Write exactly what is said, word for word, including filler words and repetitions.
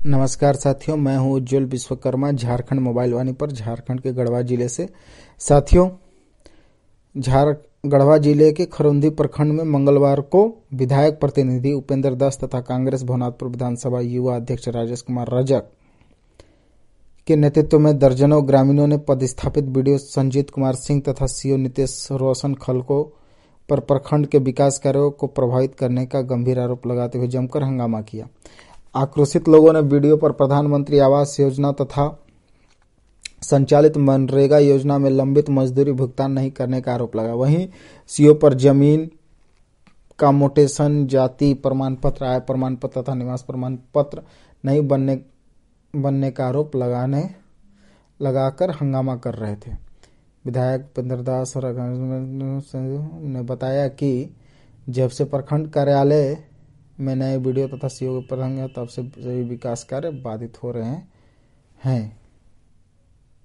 नमस्कार साथियों, मैं हूं उज्ज्वल विश्वकर्मा झारखंड मोबाइल वाणी पर झारखंड के गढ़वा जिले से। साथियों, झार गढ़वा जिले के खरौंदी प्रखंड में मंगलवार को विधायक प्रतिनिधि उपेंद्र दास तथा कांग्रेस भवनाथपुर विधानसभा युवा अध्यक्ष राजेश कुमार रजक के नेतृत्व में दर्जनों ग्रामीणों ने पदस्थापित बीडीओ संजीत कुमार सिंह तथा सीओ नितेश रोशन खलको पर प्रखंड के विकास कार्यों को प्रभावित करने का गंभीर आरोप लगाते हुए जमकर हंगामा किया। आक्रोशित लोगों ने वीडियो पर प्रधानमंत्री आवास योजना तथा संचालित मनरेगा योजना में लंबित मजदूरी भुगतान नहीं करने का आरोप लगाया। वहीं सीओ पर जमीन का मोटेशन, जाति प्रमाण पत्र, आय प्रमाण पत्र तथा निवास प्रमाण पत्र नहीं बनने बनने का आरोप लगाने लगाकर हंगामा कर रहे थे। विधायक उपेंद्र दास ने बताया कि जब से प्रखंड कार्यालय में नए वीडियो तथा सीओ के प्रधान तब से सभी विकास कार्य बाधित हो रहे हैं।